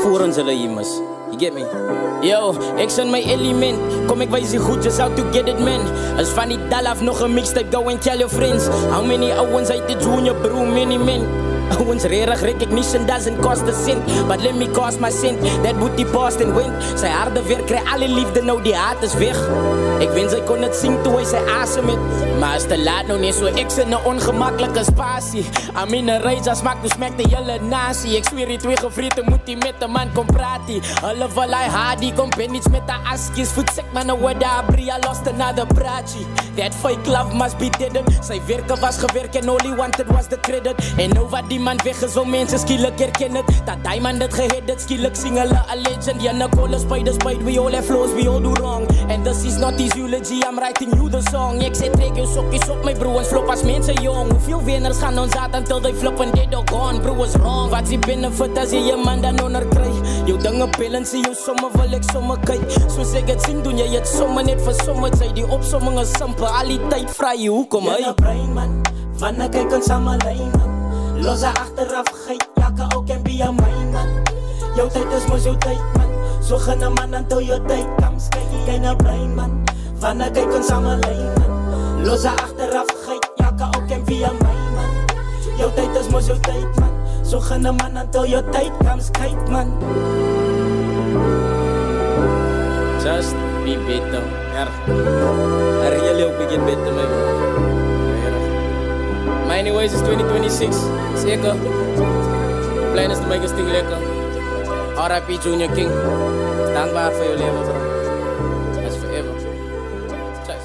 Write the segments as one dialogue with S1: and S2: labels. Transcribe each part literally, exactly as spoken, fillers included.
S1: voor ons hulle hier mis. You get me? Yo, ek in my element. Kom ek wys jy goed just how to get it man. As van die dal af nog een mixtape, go and tell your friends. How many ouwens uit die junior bro, many men. Ouwens rarig recognition doesn't cost a cent. But let me cost my cent. That booty past and went. Sy harde werk kry alle liefde nou die haat is weg. Ek wens hy kon het sing toe hy sy asem het. Maar is te laat nou nie so ek in 'n ongemaklike spasie. I'm in a rage as maak dus smack die hele nasie. Ek sweer die twee gevrete moet die met 'n man kom praat die. Hulle wil hy hardy kom ben iets met 'n askies. Voet sek man nou wat daar bria lost another brachi. That fake love must be dead. Sy werke was gewerk en all he wanted was the credit. En nou wat die man weg is, wil mense skielik herken het. Dat die man dit gehet het, skielik sing hulle a legend. Ja, Nicole spiders bite, we all have flaws, we all do wrong. And this is not his eulogy, I'm writing you the song. Ek sê trek jou sokkies op my bro, ons flop as mense jong. Hoeveel winners gaan ons uit until they flop and they don't gone. Bro is wrong, wat is die benefit as jy jy man dan onder kry? Jou dinge bellen, sê jou somme wil ek somme kyk. Soos ek het sien, doen jy het somme net vir somme tyd. Die opsomming is simpel, al die tyd vry jy, hoekom hy?
S2: Jylle brein man, wanneer kyk ons saam alleen man. Los haar achteraf, geit, jaka ook en be a mine man. Jou tyd is mos jou tyd man. So gaan 'n man until jou tyd comes. Kyk jy na brein man, wanneer kyk ons saam alleen man. Los haar achteraf, geit, jaka ook en be a mine man. Jou tyd is mos jou tyd man. So gaan 'n man until jou tyd comes. Kyk man.
S1: Just be better. Er, er really hope we get better, my bro. Maar anyways, it's twenty twenty-six. Zeker. De plan is to make us thing lekker. R I P Junior King. Dankbaar voor je leven, bro. That's forever. Tschüss.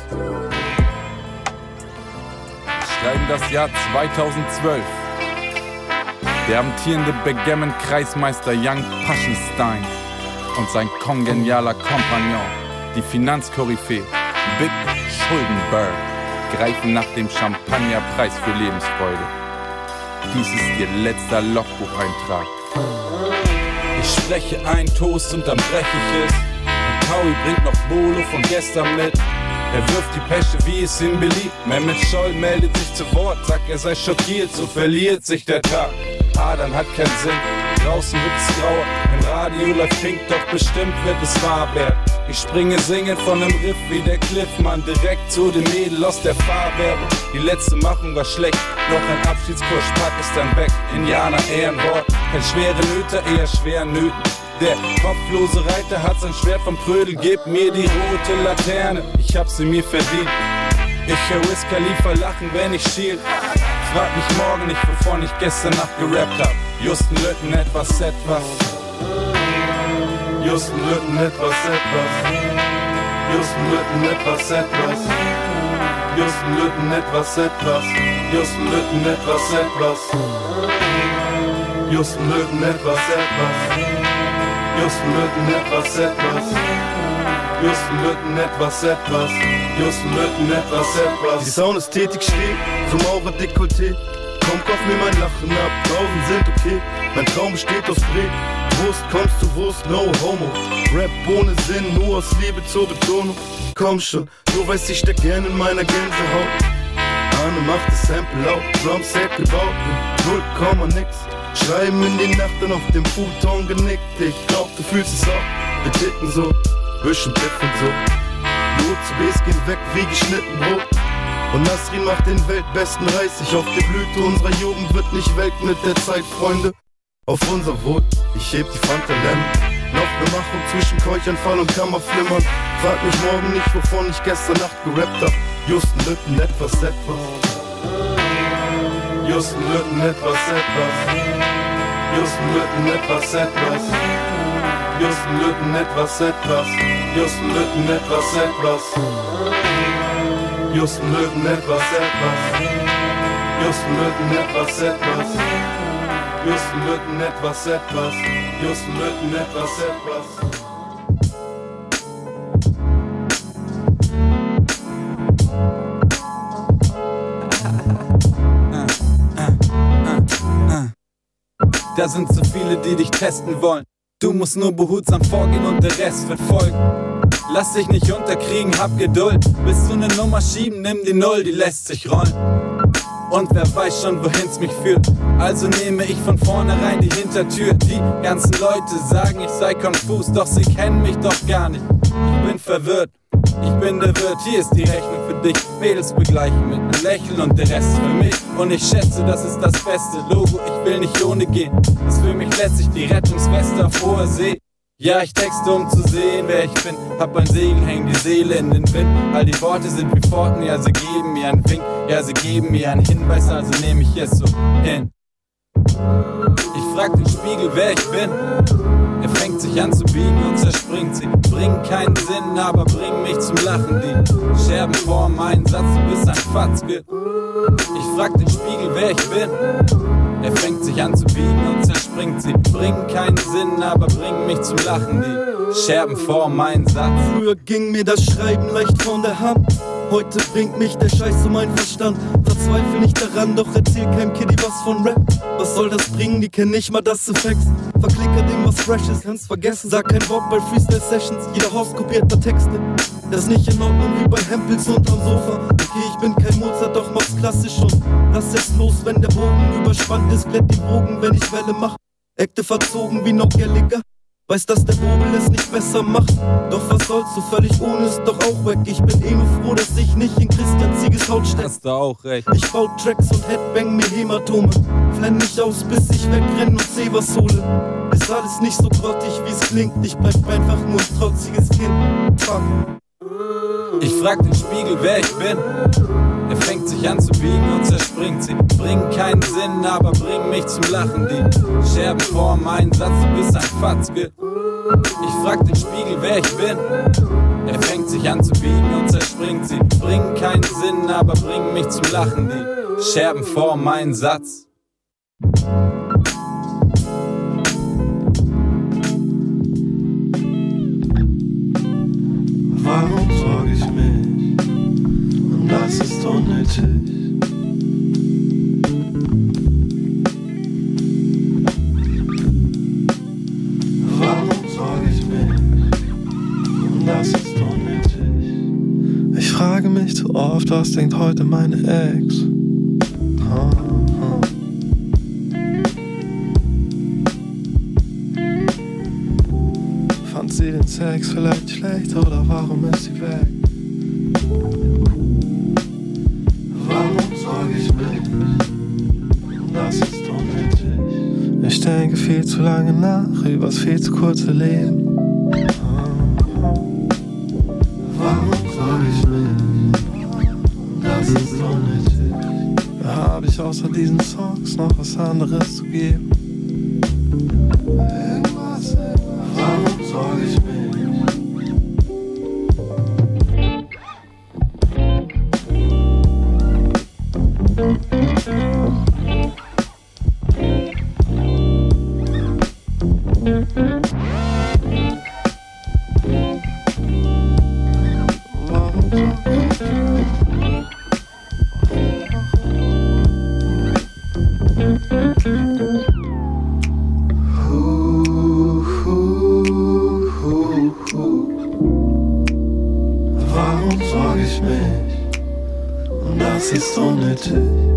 S3: Schreiben das Jahr zweitausendzwölf. Der amtierende Backgammon-Kreismeister Young Paschenstein und sein kongenialer Kompagnon, die Finanzkoryphäe Big Schuldenberg, greifen nach dem Champagnerpreis für Lebensfreude. Dies ist ihr letzter Logbucheintrag. Ich spreche einen Toast und dann breche ich es. Und Paui bringt noch Bolo von gestern mit. Er wirft die Pesche, wie es ihm beliebt. Mehmet Scholl meldet sich zu Wort, sagt er sei schockiert, so verliert sich der Tag. Adern hat keinen Sinn, draußen wird es grauer. Im Radio läuft Pink, doch bestimmt wird es Fahrberg. Ich springe singend von einem Riff wie der Cliffmann, direkt zu dem Mädel aus der Fahrwerbung. Die letzte Machung war schlecht, noch ein Abschiedskurs, pack ist dann weg. Indianer Ehrenwort, kein schwere Nöter, eher schwer Nöten. Der kopflose Reiter hat sein Schwert vom Prödel, gib mir die rote Laterne, ich hab sie mir verdient. Ich hör Wiz Khalifa lachen, wenn ich schiel. Frag mich morgen nicht, wovon ich gestern Nacht gerappt hab. Justen Lütten, etwas, etwas. Justen Lütten, etwas, etwas. Justen Lütten, etwas, etwas. Justen Lütten, etwas, etwas. Justen Lütten, etwas, etwas. Justen Lütten, etwas, etwas. Justen Lütten, etwas, etwas. Justen Lütten, etwas, etwas. Justen Lütten, etwas, etwas.
S4: Die Sound ist tätig steht, so Maurer Dekolleté. Komm, kauf mir mein Lachen ab, Trauben sind okay. Mein Traum besteht aus Brot. Wurst, kommst du Wurst, no homo. Rap ohne Sinn, nur aus Liebe zur Betonung. Komm schon, du weißt, ich steck gern in meiner Gänsehaut. Arne macht das Sample laut, Drumset gebaut mit null Komma nix. Schreiben in die Nacht und auf dem Futon genickt. Ich glaub, du fühlst es auch, wir ticken so, bisschen Piff und so. Die U Z Bs gehen weg wie geschnitten Brot. Und Nasrin macht den weltbesten Reis. Ich auf der Blüte unserer Jugend wird nicht welk mit der Zeit, Freunde. Auf unser Wort, ich heb die Fanta Lemon. Noch ne Machung zwischen Keuchanfall und Kammerflimmern. Frag mich morgen nicht, wovon ich gestern Nacht gerappt hab. Justen Lütten, etwas, etwas. Justen Lütten, etwas, etwas. Justen Lütten, etwas, etwas. Justen Lütten, etwas, etwas. Justen Lütten, etwas, etwas. Justen Lütten, etwas, etwas. Justen Lütten, etwas, etwas. Justen Lütten, etwas, etwas. Justen Lütten, etwas, etwas.
S3: Da sind so viele, die dich testen wollen. Du musst nur behutsam vorgehen und der Rest wird folgen. Lass dich nicht unterkriegen, hab Geduld. Willst du ne Nummer schieben, nimm die Null, die lässt sich rollen. und wer weiß schon, wohin's mich führt. Also nehme ich von vornherein die Hintertür. Die ganzen Leute sagen, ich sei konfus, doch sie kennen mich doch gar nicht. Ich bin verwirrt, ich bin der Wirt, hier ist die Rechnung für dich. Mädels begleichen mit einem Lächeln und der Rest für mich. Und ich schätze, das ist das beste Logo, ich will nicht ohne gehen. Ist für mich letztlich die Rettungsweste auf hoher See. Ja, ich texte, um zu sehen, wer ich bin. Hab ein Segel, häng die Seele in den Wind. All die Worte sind wie Pforten, ja, sie geben mir einen Wink. Ja, sie geben mir einen Hinweis, also nehme ich es so hin. Ich frag den Spiegel, wer ich bin. Er fängt sich an zu biegen und zerspringt sie. Bringen keinen Sinn, aber bringen mich zum Lachen. Die Scherben vor meinen Satz, du bist ein Fatzke. Ich frag den Spiegel, wer ich bin. Er fängt sich an zu biegen und zerspringt sie. Bringen keinen Sinn, aber bringen mich zum Lachen. Die Scherben vor meinen Satz.
S4: Früher ging mir das Schreiben leicht von der Hand. Heute bringt mich der Scheiß um meinen Verstand. Verzweifel nicht daran, doch erzähl keinem Kiddie was von Rap. Was soll das bringen, die kennen nicht mal das Effekt. Verklicker dem was fresh ist, kannst vergessen. Sag kein Wort bei Freestyle Sessions, jeder Host kopierter Texte. Das ist nicht in Ordnung wie bei Hempels unterm Sofa. Okay, ich bin kein Mozart, doch mach's klassisch und lass jetzt los, wenn der Bogen überspannt ist. Glätt die Wogen, wenn ich Welle mach. Ekte verzogen wie noch Gallagher. Weiß, dass der Bobel es nicht besser macht. Doch was soll's, so völlig ohne ist doch auch weg. Ich bin eh nur froh, dass ich nicht in Christian Zieges Haut steck.
S3: Hast du auch recht.
S4: Ich bau Tracks und Headbang mir Hämatome. Flenn mich aus, bis ich wegrenne und seh was hole. Ist alles nicht so grottig, wie's klingt. Ich bleib einfach nur ein trotziges Kind. Fuck.
S3: Ich frag den Spiegel, wer ich bin. Er fängt sich an zu biegen und zerspringt sie. Bringen keinen Sinn, aber bringen mich zum Lachen. Die Scherben vor meinen Satz, du bist ein Fatzke. Ich frag den Spiegel, wer ich bin. Er fängt sich an zu biegen und zerspringt sie. Bringen keinen Sinn, aber bringen mich zum Lachen. Die Scherben vor meinen Satz.
S4: Warum sorge ich mich? Und das ist unnötig. Warum sorge ich mich? Und das ist unnötig. Ich frage mich zu oft, was denkt heute meine Ex? Oh, oh. Fand sie den Sex vielleicht schlecht oder warum ist sie weg? Warum sorge ich mich? Das ist unnötig. Ich denke viel zu lange nach übers viel zu kurze Leben. Warum sorge ich mich? Das ist unnötig. Habe ich außer diesen Songs noch was anderes zu geben? Irgendwas, irgendwas. Warum sorge ich mich? Warum sorge ich mich? Und das ist unnötig.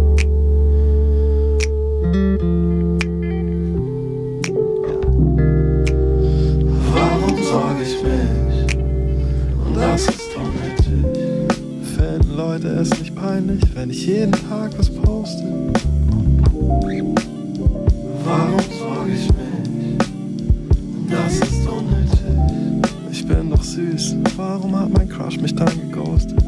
S4: Warum sorge ich mich? Und das ist unnötig. Finden Leute es nicht peinlich, wenn ich jeden Tag was poste? Warum sorge ich mich? Und das ist unnötig. Ich bin doch süß, warum hat mein Crush mich dann geghostet?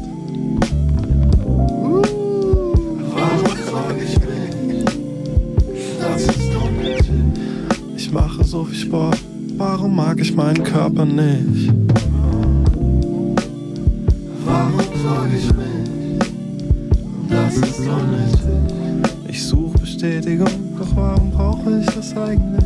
S4: Warum sorge ich mich? Das ist unnötig. Ich mache so viel Sport, warum mag ich meinen Körper nicht? Warum sorge ich mich? Das ist unnötig. Ich suche Bestätigung, doch warum brauche ich das eigentlich?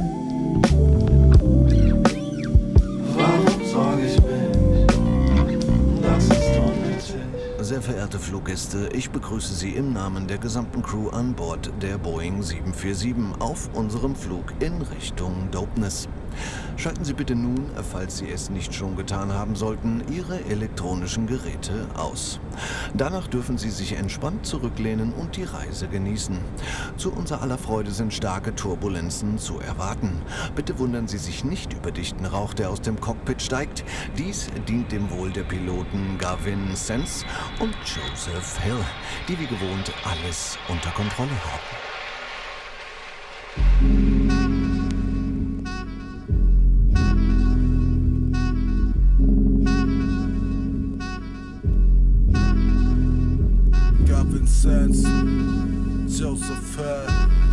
S4: Warum sorge ich mich? Das ist unnötig.
S5: Sehr verehrte Fluggäste, ich begrüße Sie im Namen der gesamten Crew an Bord der Boeing sieben vier sieben auf unserem Flug in Richtung Dopeness. Schalten Sie bitte nun, falls Sie es nicht schon getan haben sollten, Ihre elektronischen Geräte aus. Danach dürfen Sie sich entspannt zurücklehnen und die Reise genießen. Zu unser aller Freude sind starke Turbulenzen zu erwarten. Bitte wundern Sie sich nicht über dichten Rauch, der aus dem Cockpit steigt. Dies dient dem Wohl der Piloten Gavin Sense und Joseph Hill, die wie gewohnt alles unter Kontrolle haben.
S6: Gavin Sense, Joseph Hill,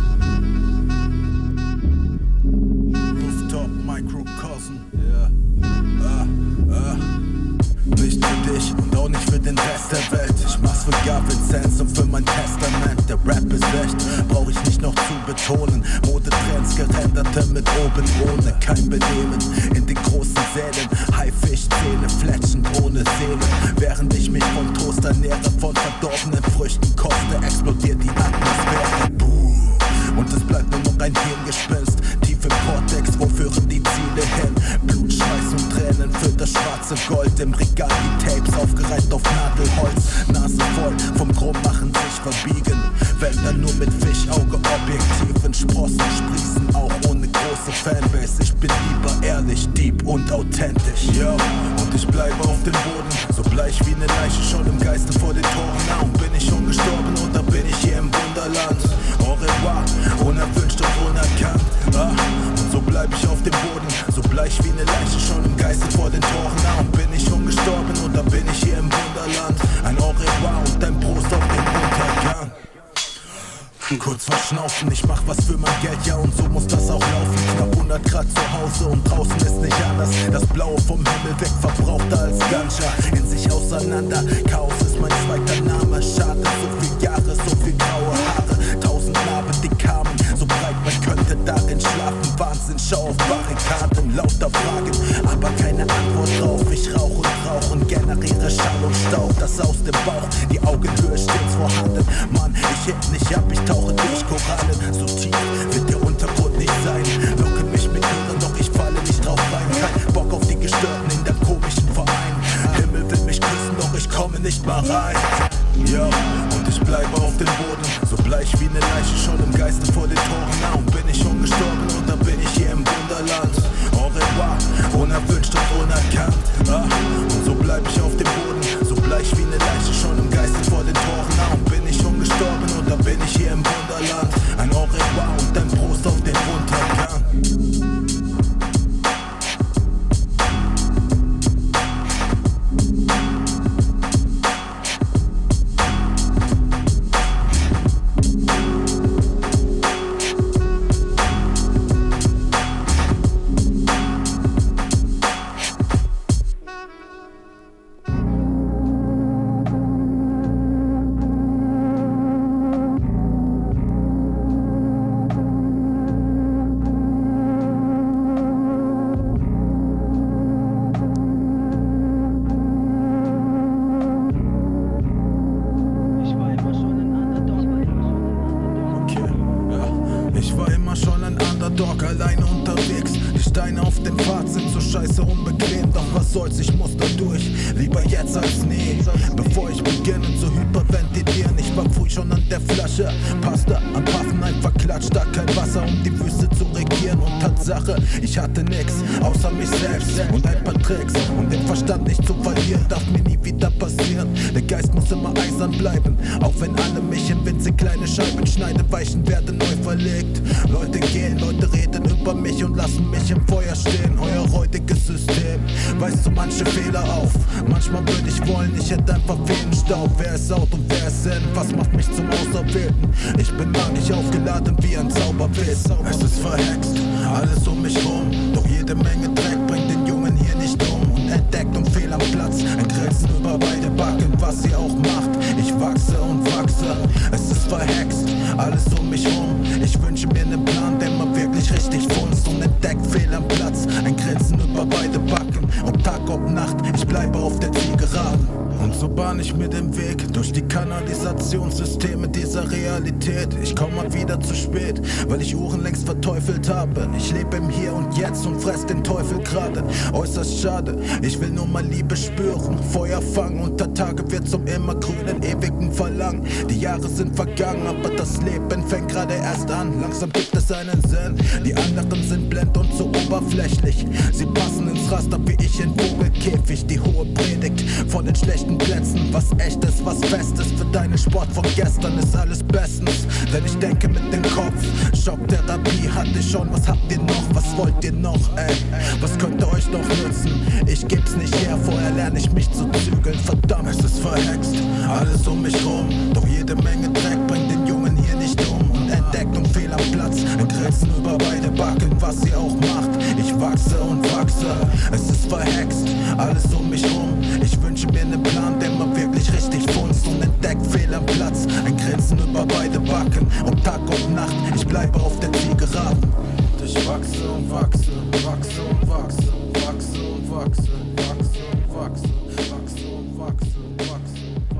S6: Rooftop Microcosm, yeah. ah, ah. Nicht für dich und auch nicht für den Rest der Welt. Ich mach's für Gavin Sense und für mein Testament. Der Rap ist echt, brauch ich nicht noch zu betonen. Modetrends, gerenderte mit oben ohne kein Benehmen. In den großen Sälen, Haifischzähne, fletschend ohne Seele. Während ich mich vom Toast ernähre, von verdorbenen Früchten koste, explodiert die Atmosphäre. Boom. Und es bleibt nur noch ein Hirngespinst. Tief im Kortex, wo führen die Ziele hin? Blut, Schweiß und Tränen für das schwarze Gold. Im Regal die Tapes aufgereiht auf Nadelholz. Nase voll vom Chrommachen sich verbiegen. Wälder nur mit Fischauge, Objektiven. Sprossen sprießen auch ohne große Fanbase. Ich bin lieber ehrlich, deep und authentisch. Yo, und ich bleibe auf dem Boden, so bleich wie eine Leiche schon im Geiste vor den Toren. Na, und bin ich schon gestorben oder bin ich hier im Wunderland? Au revoir, unerwünscht und unerkannt. Ah, und so bleib ich auf dem Boden, so bleich wie eine Leiche schon im Geiste vor den Toren. Na, und bin ich schon gestorben oder bin ich hier im Wunderland? Ein Au revoir und ein Prost auf den Untergang. Kurz verschnaufen, ich mach was für mein Geld, ja, und so muss das auch laufen. Knapp hundert Grad zu Hause und draußen ist nicht anders. Das Blaue vom Himmel weg, verbrauchter als Ganja. In sich auseinander, Chaos ist mein zweiter Name. Schade, so viel Jahre, so viel graue Haare. Tausend Narben, die kamen, so breit man könnte darin schlafen. Wahnsinn, schau auf Barrikaden, lauter Fragen, aber keine Antwort drauf. Ich rauch und rauch und generiere Schall und Staub. Das aus dem Bauch, die Augenhöhe stets vorhanden. Mann, ich heb nicht ab, ich tauche durch Korallen. So tief wird der Untergrund nicht sein. Locken mich mit Irren, doch ich falle nicht drauf rein. Kein Bock auf die Gestörten in der komischen Verein. Himmel will mich küssen, doch ich komme nicht mal rein. Ja, und ich bleibe auf dem Boden, so bleich wie eine Leiche schon im Geiste vor den Toren. Na, und bin ich schon gestorben oder bin ich hier im Wunderland? Au revoir, unerwünscht und unerkannt. Ah, und so bleib ich auf dem Boden, so bleich wie eine Leiche schon im Geiste vor den Toren. Na, und bin ich schon gestorben oder bin ich hier im Wunderland? Ein Au revoir und ein Prost auf den Untergang. Ich hatte nix, außer mich selbst und ein paar Tricks. Und den Verstand nicht zu verlieren, darf mir nie wieder passieren. Der Geist muss immer eisern bleiben, auch wenn alle mich in winzig kleine Scheiben schneiden. Weichen werden neu verlegt. Leute gehen, Leute reden über mich und lassen mich im Feuer stehen. Euer heutiges System weist so manche Fehler auf. Manchmal würde ich wollen, ich hätte einfach Feenstaub. Wer ist out und wer ist in? Was macht mich zum Auserwählten? Ich bin magisch aufgeladen wie ein Zauberbiss. Es ist verhext, alles um mich rum. Doch jede Menge Dreck bringt den Jungen hier nicht um. Und entdeckt und fehl am Platz, ein Grinsen über beide Backen, was sie auch macht. Ich wachse und wachse, es ist verhext, alles um mich rum. Ich wünsche mir einen Plan, der mal wirklich richtig funzt. Und entdeckt fehl am Platz, ein Grinsen über beide Backen. Ob Tag, ob Nacht, ich bleibe auf der Zielgeraden. Und so So bahn ich mir den Weg durch die Kanalisationssysteme dieser Realität. Ich komm mal wieder zu spät, weil ich Uhren längst verteufelt habe. Ich lebe im Hier und Jetzt und fress den Teufel gerade. Äußerst schade, ich will nur mal Liebe spüren. Feuer fangen, unter Tage wird zum immergrünen, ewigen Verlangen. Die Jahre sind vergangen, aber das Leben fängt gerade erst an. Langsam gibt es einen Sinn, die anderen sind blind und so oberflächlich. Sie passen ins Raster wie ich in Vogelkäfig. Die hohe Predigt von den schlechten Plätzen. Was echt ist, was fest ist. Für deinen Sport von gestern ist alles bestens. Denn ich denke mit dem Kopf. Schocktherapie hatte ich schon. Was habt ihr noch? Was wollt ihr noch, ey? Was könnte euch noch nützen? Ich geb's nicht her, vorher lerne ich mich zu zügeln. Verdammt, es ist verhext. Alles um mich rum. Doch jede Menge Dreck bringt den Jungen hier nicht um. Und entdeckt und fehl am Platz. Ein Grinsen über beide Backen, was sie auch macht. Ich wachse und wachse. Es ist verhext. Alles um mich rum. Ich wünsche mir einen Plan, der mal wirklich richtig funzt und entdeckt fehl am Platz. Ein Grinsen über beide Backen und Tag und Nacht, ich bleibe auf der Zielgeraden. Und ich wachse und wachse, wachse und wachse, wachse und wachse, wachse und wachse, wachse und wachse, wachse und wachse.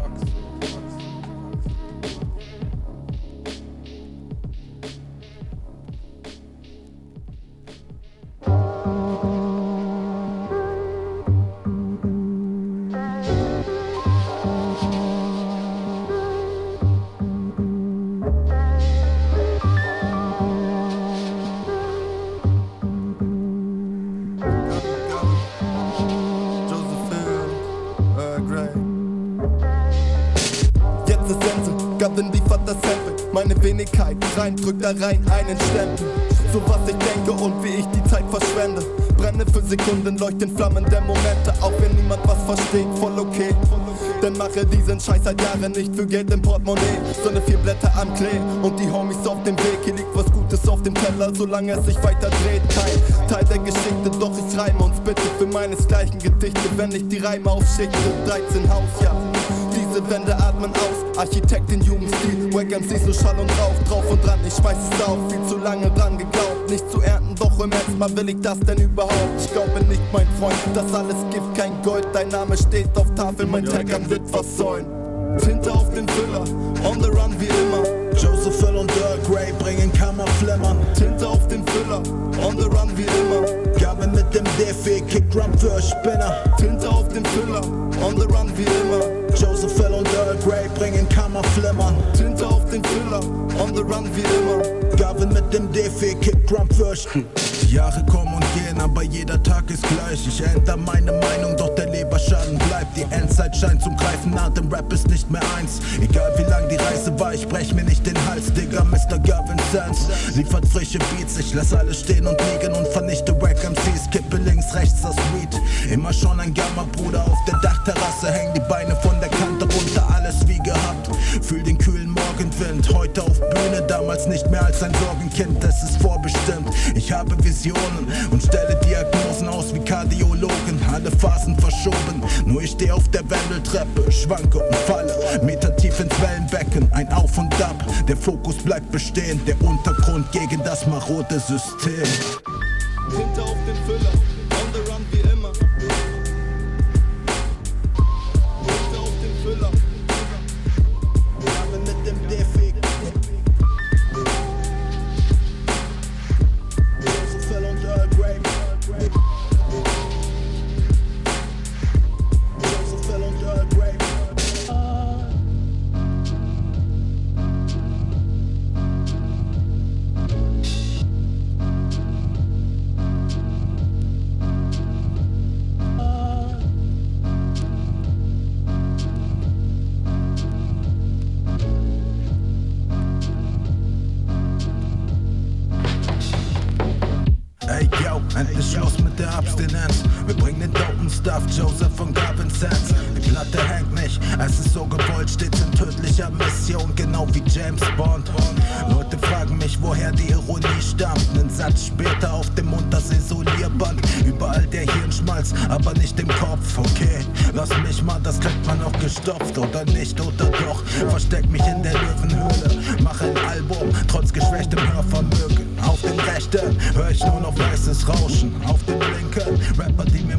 S6: Meine Wenigkeit rein, drückt da rein einen Stempel. So was ich denke und wie ich die Zeit verschwende. Brenne für Sekunden, leuchten Flammen der Momente. Auch wenn niemand was versteht, voll okay. Denn mache diesen Scheiß seit Jahren nicht für Geld im Portemonnaie, sondern vier Blätter am Klee und die Homies auf dem Weg. Hier liegt was Gutes auf dem Teller, solange es sich weiter dreht. Kein Teil der Geschichte, doch ich reime uns bitte für meinesgleichen Gedichte. Wenn ich die Reime aufschichte, dreizehn Hausjahr. Diese Wände atmen aus, Architektin, Jugendstil, Wack M Cs, so Schall und Rauch, drauf und dran, ich schmeiß es auf, viel zu lange dran geglaubt, nicht zu ernten, doch im Ernst, mal will ich das denn überhaupt? Ich glaube nicht, mein Freund, das alles gibt kein Gold, dein Name steht auf Tafel, mein Taggern wird versäumen. Tinte auf den Füller, on the run wie immer. Joseph Hill und Earl Grey bringen Kammerflimmern. Tinte auf den Füller, on the run wie immer. Gabe mit dem D V, Kickdrum für Spinner. Tinte auf den Füller, on the run wie immer. Joseph Hill und Earl Grey bringen Kammerflimmern. Tinte auf den Füller, on the run wie immer. Gavin mit dem D V, Kickdrum für Spinner. Die Jahre kommen und gehen, aber jeder Tag ist gleich. Ich ändere meine Meinung, doch der Leberschaden bleibt. Die Endzeit scheint zum Greifen nah, dem Rap ist nicht mehr eins. Egal wie lang die Reise war, ich brech mir nicht den Hals, Digga. Mister Gavin Sands liefert frische Beats, ich lass alles stehen und liegen und vernichte Wack M Cs. Kippe links, rechts das Weed. Immer schon ein Gamma-Bruder auf der Dachterrasse, hängen die Beine von der Kante runter, alles wie gehabt. Fühl den kühlen Morgenwind, heute auf Bühne, damals nicht mehr als ein Sorgenkind, das ist vorbestimmt. Ich habe Visionen und stelle Diagnosen aus wie Kardiologen, alle Phasen verschoben, nur ich steh auf der Wendeltreppe, schwanke und falle, Meter tief ins Wellenbecken, ein Auf und Ab, der Fokus bleibt bestehen, der Untergrund gegen das marode System. Hinter auf den Füller, on the run wie immer. Hinter auf den Füller, Gabe mit dem D V. Joseph Hill und Earl Grey. Joseph Hill und Earl Grey. Ey yo, endlich Schluss mit der Abstinenz. Wir bringen den dopen Stuff, Joseph und Gavin Sands. Die Platte hängt nicht, es ist so gewollt, stets in tödlicher Mission, genau wie James Bond. Leute fragen mich, woher die Ironie stammt. Nen Satz später auf dem Mund das Isolierband. Überall der Hirnschmalz, aber nicht im Kopf, okay. Lass mich mal, das kriegt man noch gestopft, oder nicht, oder doch. Versteck mich in der Löwenhöhle, mach ein Album, trotz geschwächtem Hörvermögen. Auf den rechten hör ich nur noch weißes Rauschen, auf den linken Rapper, die mir meist nicht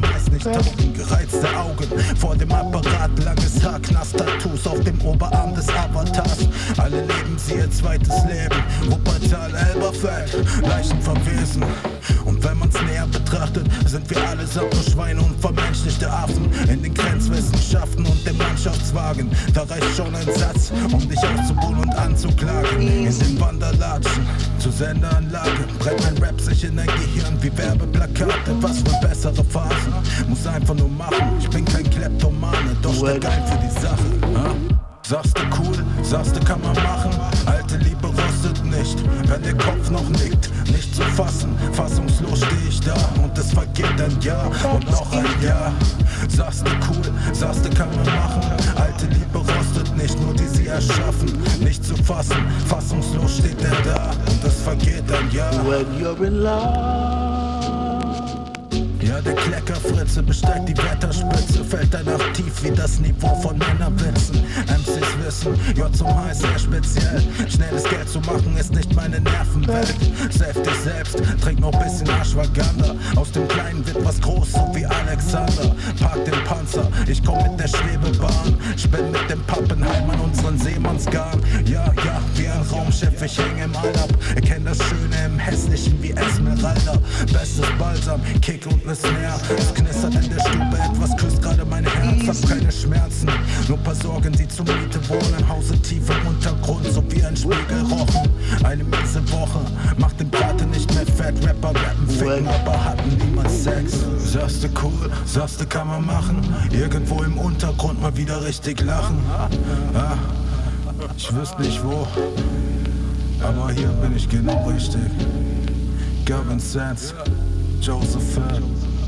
S6: auftauchen. Gereizte Augen vor dem Apparat, langes Haar, Knast-Tattoos auf dem Oberarm des Avatars. Alle leben sie ihr zweites Leben, Wuppertal, Elberfeld, Leichen verwesen. Und wenn man's näher betrachtet, sind wir allesamt nur Schweine und vermenschlichte Affen. In den Grenzwissenschaften und dem Mannschaftswagen, da reicht schon ein Satz, um dich auszubuhen und anzuklagen. In den Wanderlatschen zur Senderanlage brennt mein Rap sich in dein Gehirn wie Werbeplakate. Was für bessere Phasen, muss einfach nur machen. Ich bin kein Kleptomane, doch steck geil für die Sache. Ha? Sagst du cool, sagst du kann man machen. Alte Liebe rostet nicht, wenn der Kopf noch nickt. Nicht zu fassen, fassungslos steh ich da. Und es vergeht ein Jahr und noch ein Jahr. Sagst du cool, sagst du kann man machen. Alte Liebe rostet nicht, nur die sie erschaffen. Nicht zu fassen, fassungslos steht er da. Und es vergeht ein Jahr.
S7: When you're in love.
S6: Ja, der Kleckerfritze besteigt die Wetterspitze, fällt danach tief wie das Niveau von Männerwitzen. M Cs wissen, J zum High sehr speziell. Schnelles Geld zu machen ist nicht meine Nervenwelt. Safe dich selbst, trink noch bisschen Ashwagandha. Aus dem Kleinen wird was groß, so wie Alexander. Park den Panzer, ich komm mit der Schwebebahn. Spinn mit dem Pappenheim an unseren Seemannsgarn. Ja, ja, wie ein Raumschiff, ich häng im All ab. Erkenn das Schöne im Hässlichen wie Esmeralda. Bestes Balsam, Kick und ne Snare. Es knistert in der Stube, etwas küsst gerade mein Herz. Hab keine Schmerzen, nur paar Sorgen, die zur Miete wohnen. Hause tief im Untergrund, so wie ein Spiegelrochen. Eine miese Woche, macht den Braten nicht mehr fett. Rapper rappen, ficken, aber hatten niemals Sex. Sagst du cool, sagst du kann man machen. Irgendwo im Untergrund mal wieder richtig lachen. Ah, ich wüsste nicht wo, aber hier bin ich genau richtig. Gavin Sands, Joseph Fett.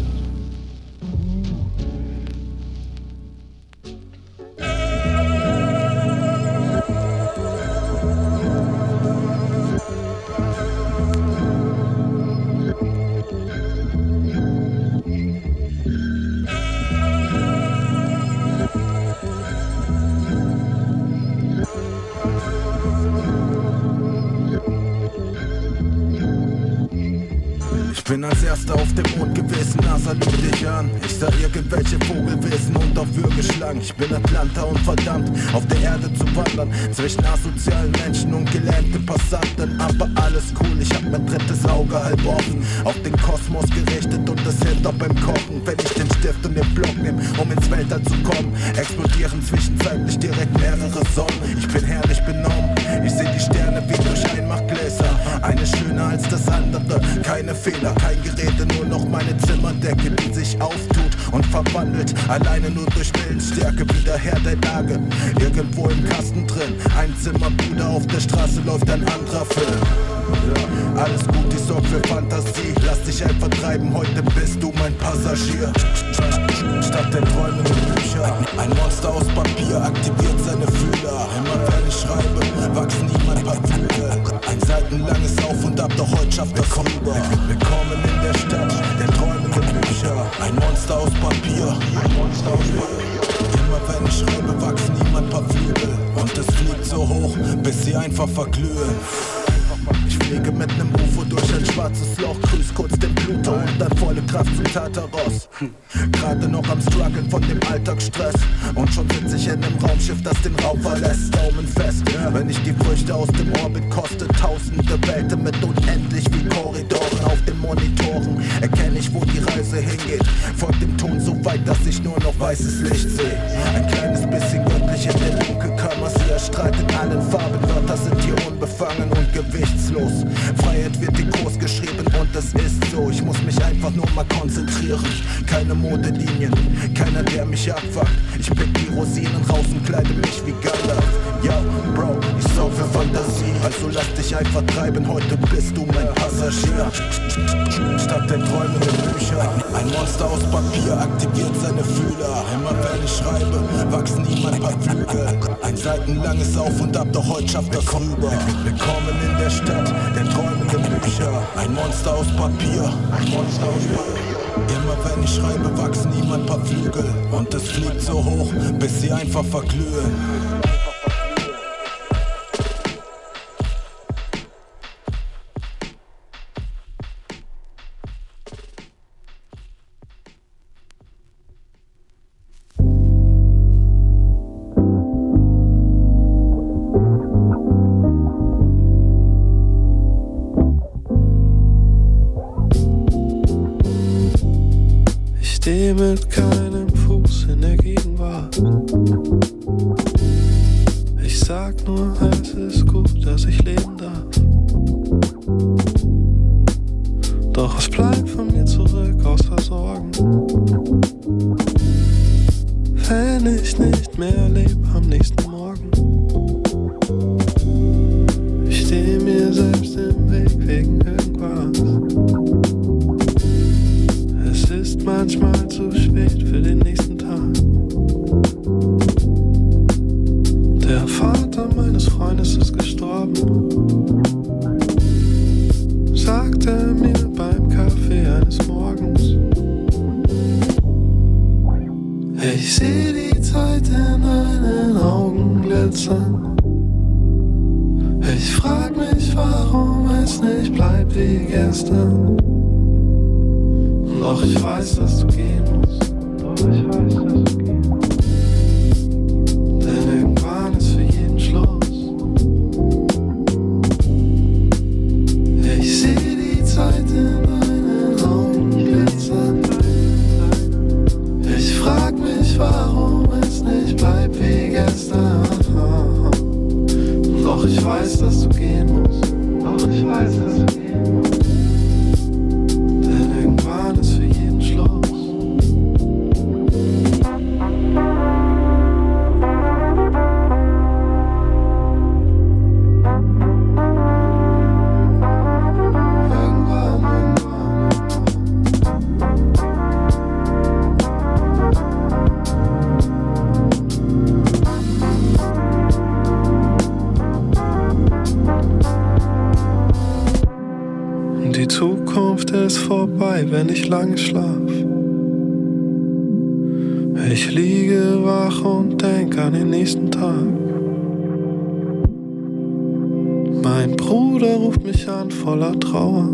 S6: Ich bin als Erster auf dem Mond gewesen, NASA lügt dich an. Ich sah irgendwelche Vogelwesen und auf Würgeschlangen. Ich bin Atlanta und verdammt, auf der Erde zu wandern. Zwischen asozialen Menschen und gelähmten Passanten. Aber alles cool, ich hab mein drittes Auge halb offen. Auf den Kosmos gerichtet und das hilft auch beim Kochen. Wenn ich den Stift und den Block nehm, um ins Weltall zu kommen, explodieren zwischenzeitlich direkt mehrere Sonnen. Ich bin herrlich benommen, ich seh die Sterne wie durch Einmachgläser. Eine schöner als das andere, keine Fehler. Kein Gerede, nur noch meine Zimmerdecke, die sich auftut und verwandelt. Alleine nur durch Willensstärke, wieder Herr der Lage. Irgendwo im Kasten drin, ein Zimmerbude auf der Straße läuft ein anderer Film. Ja, alles gut, ich sorg für Fantasie. Lass dich einfach treiben, heute bist du mein Passagier. Statt der träumenden Bücher, ein Monster aus Papier aktiviert seine Fühler. Immer wenn ich schreibe, wachsen niemand paar Flügel. Ein seitenlanges Auf und Ab, doch heute schafft das rüber. Willkommen in der Stadt der träumenden Bücher. Ein Monster aus Papier, ein Monster aus Papier. Immer wenn ich schreibe, wachsen niemand paar Flügel. Und es fliegt so hoch, bis sie einfach verglühen. Ich fliege mit nem U F O durch ein schwarzes Loch, grüß kurz den Pluto und dann volle Kraft zum Tartaros. Gerade noch am Struggeln von dem Alltagsstress und schon sitz ich in nem Raumschiff, das den Raum verlässt. Daumen fest, wenn ich die Früchte aus dem Orbit koste. Tausende Welten mit unendlich wie Korridoren auf den Monitoren. Erkenne ich, wo die Reise hingeht. Folgt dem Ton so weit, dass ich nur noch weißes Licht sehe. Ein kleines bisschen göttlich in der Dunkelkammer. Sie erstrahlt in allen Farben. Wörter sind hier unbefangen und gewichtslos. Freiheit wird hier groß geschrieben und es ist so. Ich muss mich einfach nur mal konzentrieren. Keine Modelinien, keiner der mich abfuckt. Ich pick die Rosinen raus und kleide mich wie Gandalf. Yo, Bro, ich sorg für Fantasie. Also lass dich einfach treiben, heute bist du mein Passagier. Statt der träumenden Bücher, ein Monster aus Papier aktiviert seine Fühler. Immer wenn ich schreibe, wachsen niemand paar Flügel. Ein seitenlanges Auf und Ab, doch heute schafft das rüber. Willkommen in der Stadt der träumenden Bücher. Ein Monster aus Papier, ein Monster aus Papier. Immer wenn ich schreibe, wachsen niemand paar Flügel. Und es fliegt so hoch, bis sie einfach verglühen.
S7: steh mit keinem Fuß in der Gegenwart. Ich sag nur, es ist gut, dass ich leben darf. Doch was bleibt von mir zurück außer Sorgen? Wenn ich nicht mehr lebe am nächsten Morgen. Ich steh mir selbst im Weg wegen irgendwas. Es ist manchmal zu spät für den nächsten Tag. Der Vater meines Freundes ist gestorben, sagte er mir beim Kaffee eines Morgens. Ich seh die Zeit in deinen Augen glitzern. Ich frag mich, warum es nicht bleibt wie gestern. Doch ich weiß, dass du gehen musst. Doch ich weiß, dass du gehen musst. Denn irgendwann ist für jeden Schluss. Ich seh die Zeit in deinen Augen glitzern. Ich frag mich, warum es nicht bleibt wie gestern. Doch ich weiß, dass du gehen musst. Doch ich weiß, dass du gehen musst. Denn irgendwann ist für jeden Schluss. Die Zukunft ist vorbei, wenn ich lange schlaf. Ich liege wach und denk an den nächsten Tag. Mein Bruder ruft mich an voller Trauer.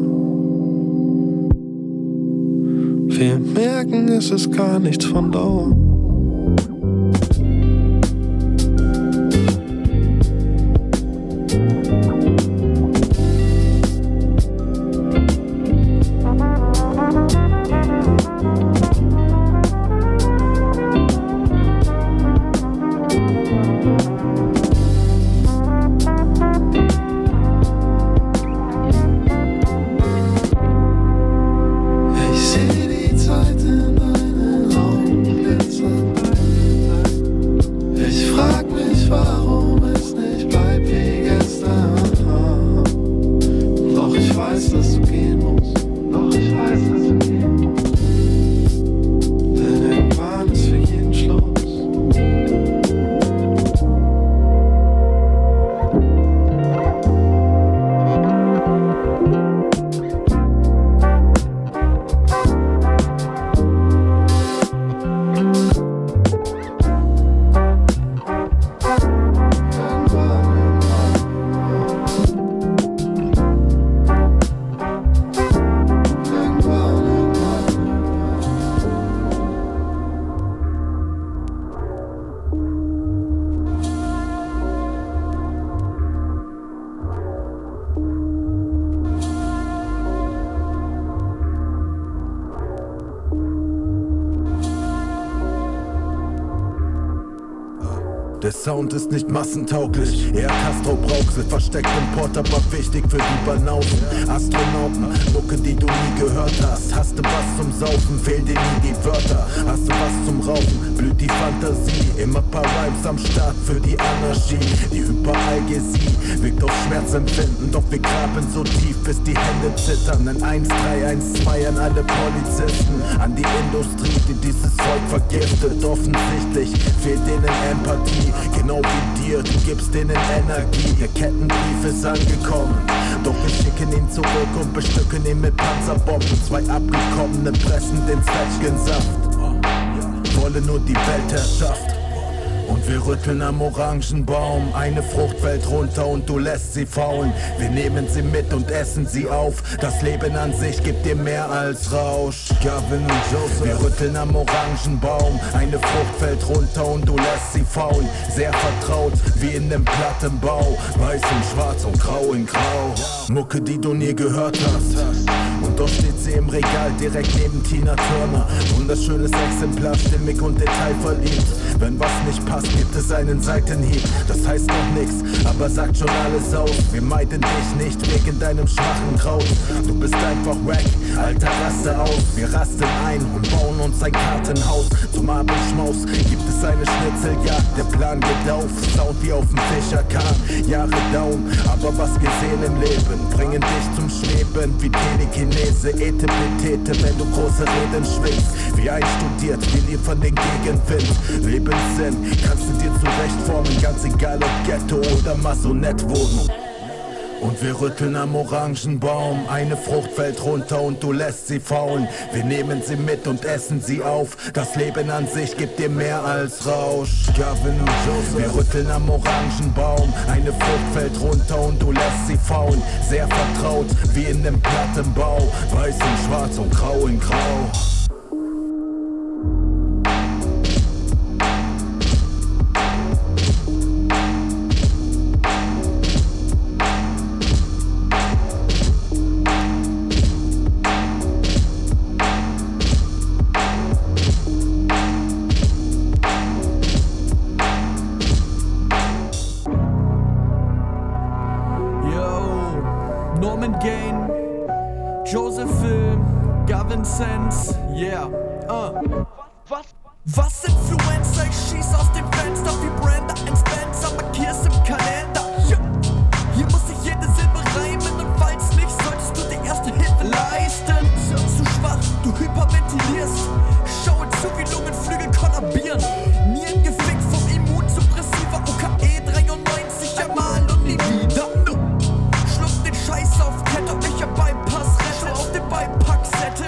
S7: Wir merken, es ist gar nichts von Dauer.
S6: Der Sound ist nicht massentauglich, eher Castro Brauxel, versteckt im Port, aber wichtig für die Banausen. Astronauten, Mucke, die du nie gehört hast. Hast du was zum Saufen, fehlen dir nie die Wörter. Hast du was zum Rauchen, blüht die Fantasie. Immer paar Rhymes am Start für die Anarchie. Die Hyperalgesie wirkt auf Schmerzempfinden, doch wir graben so tief, bis die Hände zittern. Ein eins drei eins zwei an alle Polizisten, an die Industrie, die dieses Volk vergiftet. Offensichtlich fehlt denen Empathie. Genau wie dir, du gibst denen Energie. Der Kettenbrief ist angekommen, doch wir schicken ihn zurück und bestücken ihn mit Panzerbomben. Zwei Abgekommene pressen den Zwetschgensaft, wollen nur die Weltherrschaft. Und wir rütteln am Orangenbaum, eine Frucht fällt runter und du lässt sie faulen. Wir nehmen sie mit und essen sie auf, das Leben an sich gibt dir mehr als Rausch. Gavin und Joseph. Wir rütteln am Orangenbaum, eine Frucht fällt runter und du lässt sie faulen. Sehr vertraut, wie in nem Plattenbau, weiß in schwarz und grau in grau. Mucke, die du nie gehört hast, und doch steht sie im Regal direkt neben Tina Turner. Wunderschönes Exemplar, stimmig und detailverliebt. Wenn was nicht passt, gibt es einen Seitenhieb. Das heißt noch nix, aber sagt schon alles aus. Wir meiden dich nicht wegen deinem schwachen Kraut. Du bist einfach wack, Alter, raste aus. Wir rasten ein und bauen uns ein Kartenhaus. Zum Abendschmaus gibt es eine Schnitzeljagd. Der Plan geht auf, Sound wie auf dem Fischerkahn. Jahre down, aber was gesehen im Leben bringen dich zum Schweben wie Telekinese, Etepetete, wenn du große Reden schwingst. Wie einstudiert, wir liefern den Gegenwind. Lebenssinn kannst du dir zurechtformen, ganz egal ob Ghetto oder Maisonette-Wohnung. Und wir rütteln am Orangenbaum, eine Frucht fällt runter und du lässt sie faulen. Wir nehmen sie mit und essen sie auf, das Leben an sich gibt dir mehr als Rausch. Gavin und Joseph. Wir rütteln am Orangenbaum, eine Frucht fällt runter und du lässt sie faulen. Sehr vertraut, wie in nem Plattenbau, weiß in schwarz und grau in grau.
S8: Yeah, uh. Was? Was Influencer? Ich schieß aus dem Fenster wie Brenda and Spencer, markier's im Kalender. Yeah. Hier muss sich jede Silbe reimen und falls nicht, solltest du die erste Hilfe leisten. Zu schwach, du hyperventilierst. Schaue zu, wie Lungenflügel kollabieren. Nieren gefickt vom Immunsuppressiva O K E dreiundneunzig einmal und nie wieder. No. Schluck den Scheiß auf, väterlicher Bypass, Rette auf dem Beipackzettel.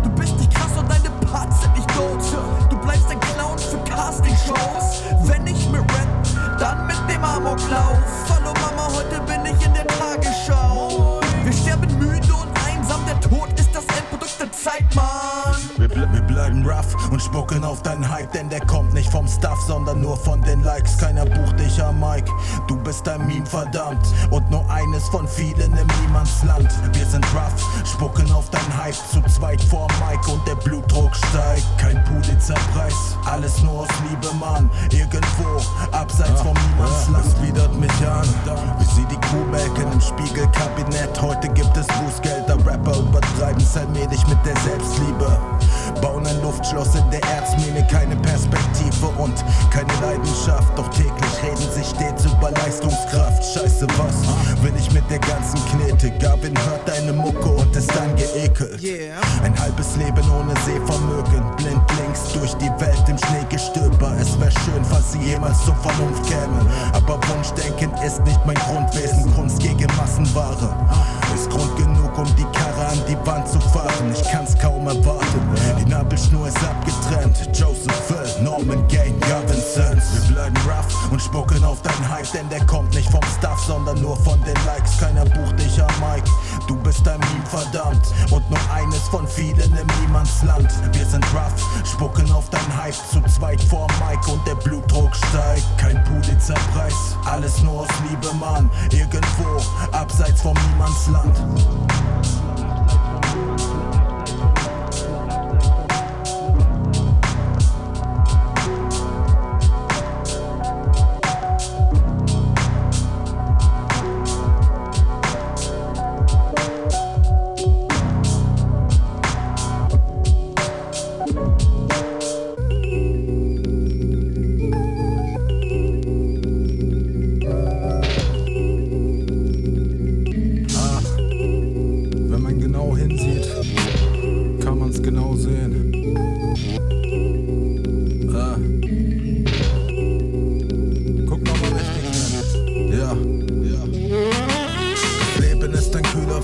S8: Du bleibst ein Clown für Castingshows. Wenn ich mir rap, dann mit dem Amoklauf. Hallo Mama, heute bin ich in der Tagesschau. Wir sterben müde und einsam, der Tod ist das Endprodukt der Zeit, Mann.
S6: Wir, ble wir bleiben rough und spucken auf deinen Hype, denn der kommt nicht vom Stuff, sondern nur von den Likes. Keiner bucht dich am Mic, du bist ein Meme, verdammt. Und nur eines von vielen im Niemandsland. Wir sind rough, spucken auf deinen Hype, zu zweit vor Mic und der Blutdruck steigt. Kein Pulitzerpreis, alles nur aus Liebe, Mann. Irgendwo, abseits vom Niemandsland. Es widert mich an, wie sie die Kuh melken im Spiegelkabinett. Heute gibt es Bußgelder, Rapper übertreiben allmählich mit der Selbstliebe. Bauen ein Luftschloss in der Erzmine, keine Perspektive und keine Leidenschaft. Doch täglich reden sie stets über Leistungskraft. Scheiße, was will ich mit der ganzen Knete? Gavin hört deine Mucke und ist dann geekelt. Ein halbes Leben ohne Sehvermögen, blindlings durch die Welt im Schneegestöber. Es wär schön, falls sie jemals zur Vernunft kämen. Aber Wunschdenken ist nicht mein Grundwesen. Kunst gegen Massenware ist Grund genug, um die Karre an die Wand zu fahren. Ich kann's kaum erwarten. Die Nabelschnur ist abgetrennt. Joseph Phil, Norman Gain, Gavin Sens. Wir bleiben rough und spucken auf deinen Hype, denn der kommt nicht vom Stuff, sondern nur von den Likes. Keiner bucht dich am Mic, du bist ein Meme, verdammt. Und nur eines von vielen im Niemandsland. Wir sind rough, spucken auf deinen Hype, zu zweit vor Mic und der Blutdruck steigt. Kein Pulitzerpreis, alles nur aus Liebe, Mann. Irgendwo, abseits vom Niemandsland.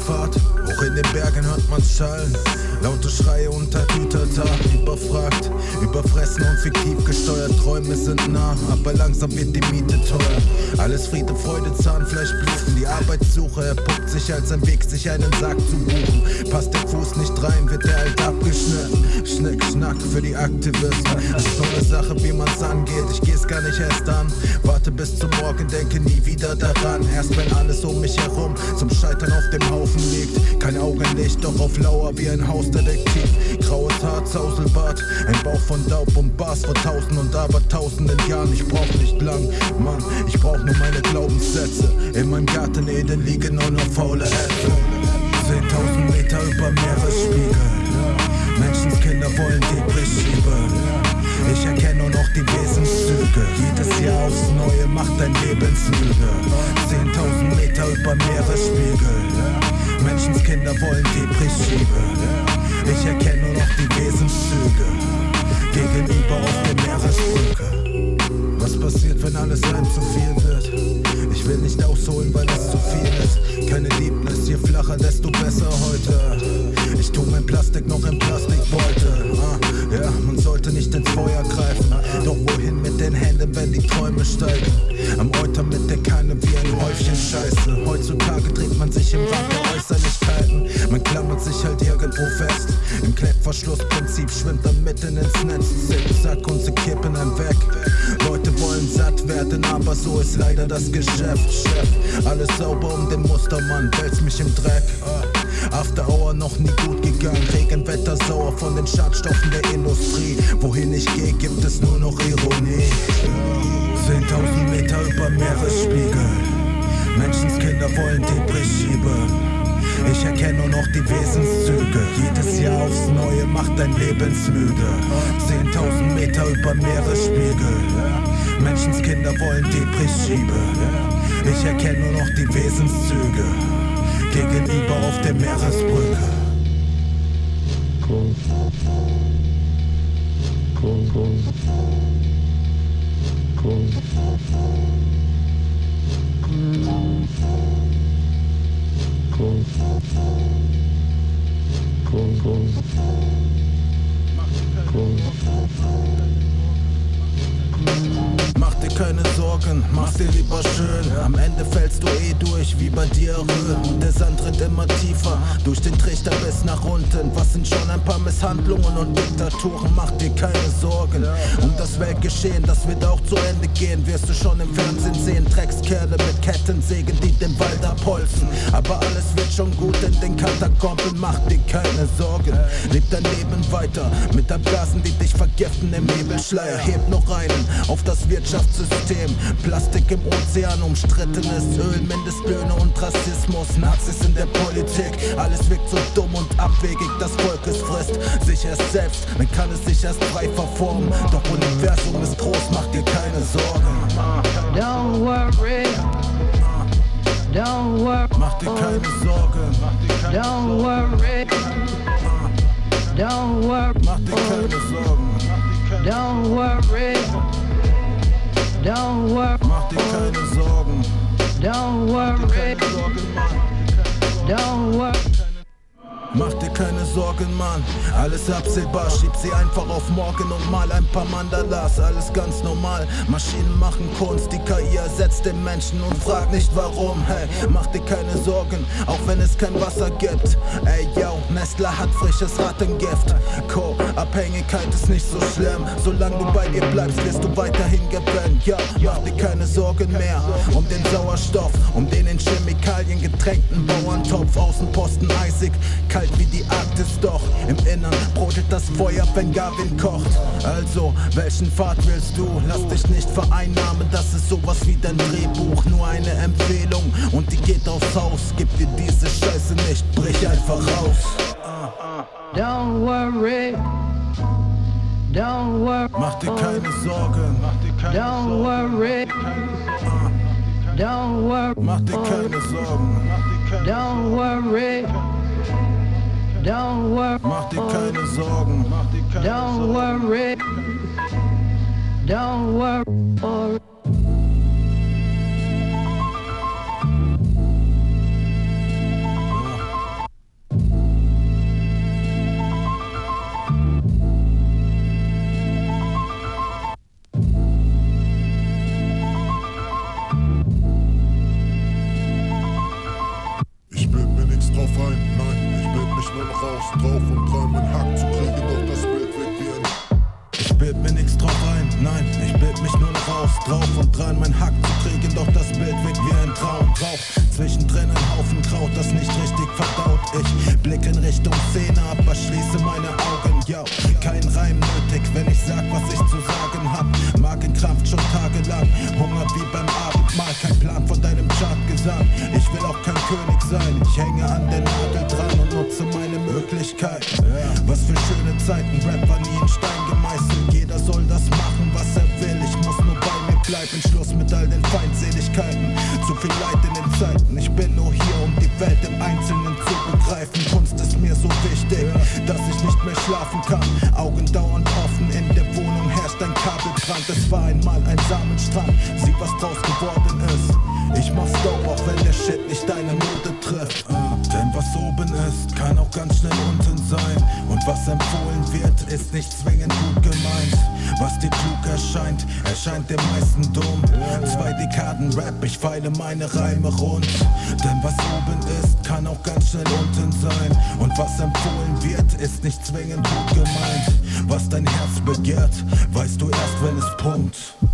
S6: Laute Schreie untertüterter, überfragt. Überfressen und fiktiv gesteuert, Träume sind nah, aber langsam wird die Miete teuer. Alles Friede, Freude, Zahnfleisch, Bluten, die Arbeitssuche erpuppt sich als ein Weg, sich einen Sarg zu buchen. Passt der Fuß nicht rein, wird der halt abgeschnitten. Schnick, Schnack für die Aktivisten. Es ist nur eine Sache, wie man's angeht, ich geh's gar nicht erst an. Warte bis zum Morgen, denke nie wieder daran. Erst wenn alles um mich herum zum Scheitern auf dem Haufen liegt. Kein Augenlicht, doch auf Lauer wie ein Hausdetektiv. Graues Haar, Zauselbart, ein Bauch von Daub und Bars vor tausend und abertausenden Jahren. Ich brauch nicht lang, Mann, ich brauch nur meine Glaubenssätze. In meinem Garten Eden liegen nur noch faule Äpfel. Zehntausend Meter über Meeresspiegel. Menschenskinder wollen die Brechschiebe. Ich erkenne nur noch die Wesenszüge. Jedes Jahr aufs Neue macht dein Lebensmüde. Zehntausend Meter über Meeresspiegel. Menschenskinder wollen die Brechschiebe. Ich erkenne nur noch die Wesenszüge. Gegenüber auf der Meeresbrücke. Was passiert, wenn alles einem zu viel wird? Ich will nicht ausholen, weil es zu viel ist. Keine Liebnis, je flacher, desto besser heute. Ich tu mein Plastik noch im Plastikbeutel. Ah, ja, man sollte nicht ins Feuer greifen. Doch wohin mit den Händen, wenn die Träume steigen? Am Euter mit der Kanne wie ein Häufchen Scheiße. Heutzutage dreht man sich im Rad der Äußerlichkeiten. Man klammert sich halt irgendwo fest. Im Klettverschlussprinzip schwimmt er mitten ins Netz. Zickzack und sie kippen einem weg. Leute wollen satt werden, aber so ist leider das Geschäft. Chef, alles sauber um den Mustermann, wälzt mich im Dreck. After Hour noch nie gut gegangen, Regenwetter sauer von den Schadstoffen der Industrie. Wohin ich gehe, gibt es nur noch Ironie. Zehntausend Meter über Meeresspiegel. Menschenskinder wollen die Brechschiebe. Ich erkenne nur noch die Wesenszüge. Jedes Jahr aufs Neue macht dein Lebensmüde. Zehntausend Meter über Meeresspiegel. Menschenskinder wollen die Brechschiebe. Ich erkenne nur noch die Wesenszüge. Gegenüber auf der Meeresbrücke. Cool. Cool, cool. Cool. Cool. Cool, cool. Cool. Mach dir keine Sorgen, mach's dir lieber schön. Am Ende fällst du eh durch wie bei dir und der Sand rennt immer tiefer durch den Trichter bis nach unten. Was sind schon ein paar Misshandlungen und Diktaturen? Mach dir keine Sorgen um das Weltgeschehen, das wird auch zu Ende gehen. Wirst du schon im Fernsehen sehen, Dreckskerle mit Kettensägen, die den Wald abholzen. Aber alles wird schon gut in den Katakomben, mach dir keine Sorgen. Leb dein Leben weiter mit Abgasen, die dich vergiften im Nebelschleier. Heb noch einen auf das Wirtschaftssystem. Plastik im Ozean, umstrittenes Öl, Mindestlöhne und Rassismus, Nazis in der Politik. Alles wirkt so dumm und abwegig, das Volk es frisst sich erst selbst, dann kann es sich erst frei verformen. Doch Universum ist groß, mach dir keine Sorgen.
S9: Don't worry. Don't worry.
S6: Mach dir keine Sorgen.
S9: Don't worry. Don't worry.
S6: Mach dir keine Sorgen.
S9: Don't worry. Don't worry.
S6: Mach dir keine Sorgen.
S9: Don't worry. Don't worry.
S6: Mach dir keine Sorgen, Mann, alles absehbar, schieb sie einfach auf morgen und mal ein paar Mandalas, alles ganz normal. Maschinen machen Kunst, die K I ersetzt den Menschen und frag nicht warum. Hey, mach dir keine Sorgen, auch wenn es kein Wasser gibt. Ey, yo, Nestle hat frisches Rattengift. Co-Abhängigkeit ist nicht so schlimm, solange du bei dir bleibst, wirst du weiterhin gebannt. Ja, mach dir keine Sorgen mehr um den Sauerstoff, um den in Chemikalien getränkten Bauerntopf. Außenposten eisig, kalt wie die Arktis, doch im Innern brodelt das Feuer, wenn Gavin kocht. Also, welchen Pfad willst du? Lass dich nicht vereinnahmen, das ist sowas wie dein Drehbuch. Nur eine Empfehlung und die geht aufs Haus. Gib dir diese Scheiße nicht, brich einfach raus.
S9: Don't worry. Don't worry.
S6: Mach dir keine Sorgen.
S9: Don't worry. Don't worry.
S6: Mach dir keine Sorgen.
S9: Don't worry. Don't worry.
S6: Mach dir keine Sorgen.
S9: Don't worry. Don't worry.
S6: bild mir nix drauf ein, nein, ich bild mich nur noch aus, drauf und dran, mein Hack zu kriegen, doch das Bild wirkt wie ein Traum. Rauch, zwischendrin ein Haufen Kraut, das nicht richtig verdaut. Ich blick in Richtung Szene, aber schließe meine Augen, yo. Kein Reim nötig, wenn ich sag, was ich zu sagen hab. Magenkrampf schon tagelang, Hunger wie beim Abendmahl. Kein Plan von deinem Chartgesang, ich will auch kein König sein. Ich hänge an der Nadel dran und nutze meine Möglichkeit. Was für schöne Zeiten, Rap war nie in Stein gemeißelt. Jeder soll das machen, was er will, ich muss nur bei mir bleiben. Schluss mit all den Feindseligkeiten, zu viel Leid in den Zeiten. Ich bin nur hier, um die Welt im Einzelnen zu begreifen. Kunst ist mir so wichtig, dass ich nicht mehr schlafen kann. Augen dauernd offen, in der Wohnung herrscht ein Kabelbrand. Es war einmal ein Samenstrand, sieh was draus geworden ist. Ich mach's dope, auch wenn der Shit nicht deine Mode trifft. Ah, denn was oben ist, kann auch ganz schnell unten sein. Und was empfohlen wird, ist nicht zwingend gut gemeint. Was dir klug erscheint, erscheint den meisten dumm. Zwei Dekaden Rap, ich feile meine Reime rund. Denn was oben ist, kann auch ganz schnell unten sein. Und was empfohlen wird, ist nicht zwingend gut gemeint. Was dein Herz begehrt, weißt du erst, wenn es pumpt.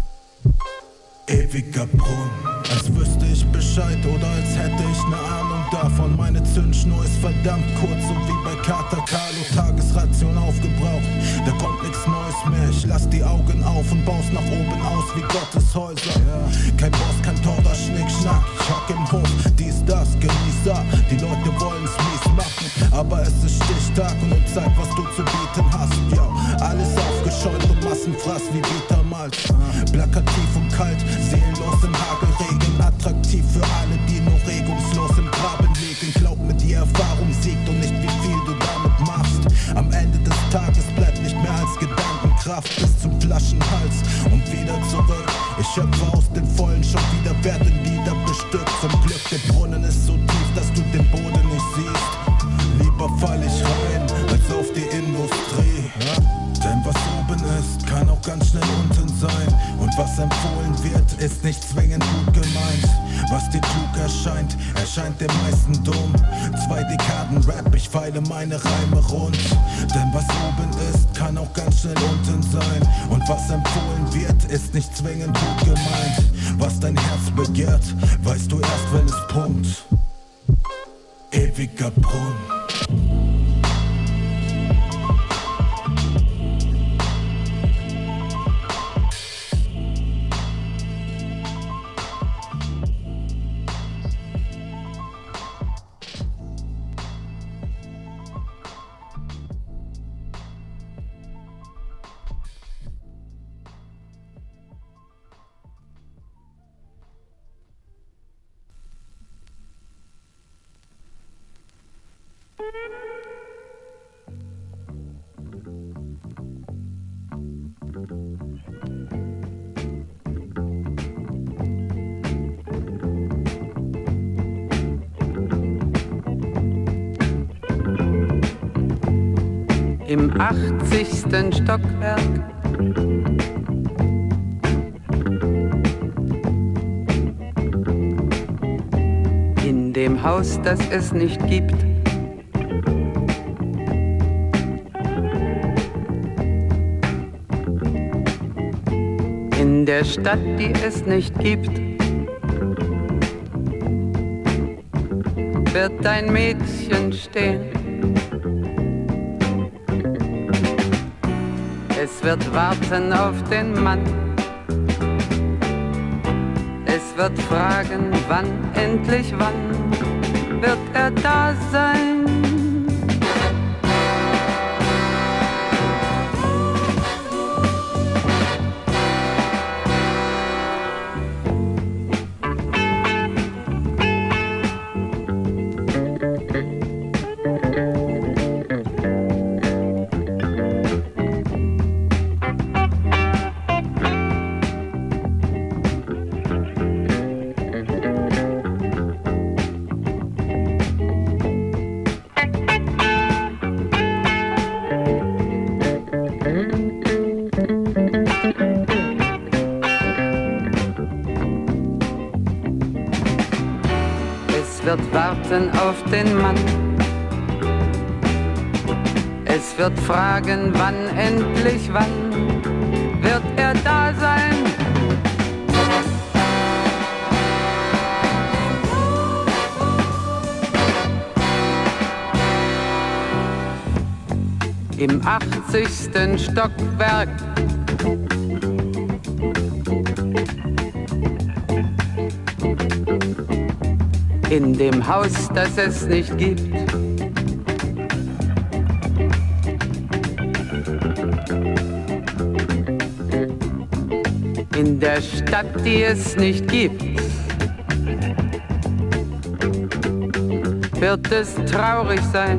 S6: Ewiger Brunnen, als wüsste ich Bescheid oder als hätte ich ne Ahnung davon. Meine Zündschnur ist verdammt kurz, so wie bei Kater Carlo. Tagesration aufgebraucht, da kommt nix Neues mehr. Ich lass die Augen auf und baus nach oben aus wie Gottes Häuser. Kein Boss, kein Torder, Schnick, Schnack. Ich hock im Hof, dies, das, genießer. Die Leute wollen's mies machen, aber es ist Stichtag und nun zeig, was du zu bieten hast. Yo, alles aufgeschäumt und Massenfraß wie Vitamalz. Plakativ und kalt, seelenlos im Hagelregen. Attraktiv für alle, die nur regungslos im Graben liegen. Glaub mir, die Erfahrung siegt und nicht wie viel du damit machst. Am Ende des Tages bleibt nicht mehr als Gedankenkraft bis zum Flaschenhals und wieder zurück. Ich schöpfe aus dem Vollen, schon wieder werden Lieder bestückt. Zum Glück, der Brunnen ist so tief, dass du den Boden nicht siehst. Lieber fall ich rein, als auf die Industrie. Denn was oben ist, kann auch ganz schnell unten sein. Und was empfohlen wird, ist nicht zwingend gut gemeint. Was dir klug erscheint, erscheint den meisten dumm. Zwei Dekaden Rap, ich feile meine Reime rund. Denn was oben ist, kann auch ganz schnell unten sein. Und was empfohlen wird, ist nicht zwingend gut gemeint. Was dein Herz begehrt, weißt du erst, wenn es pumpt. Ewiger Brunnen.
S10: Im achtzigsten Stockwerk in dem Haus, das es nicht gibt, in der Stadt, die es nicht gibt, wird ein Mädchen stehen. Es wird warten auf den Mann. Es wird fragen, wann, endlich wann wird er da sein. Warten auf den Mann. Es wird fragen, wann, endlich wann im achtzigsten Stockwerk. In dem Haus, das es nicht gibt. In der Stadt, die es nicht gibt, wird es traurig sein.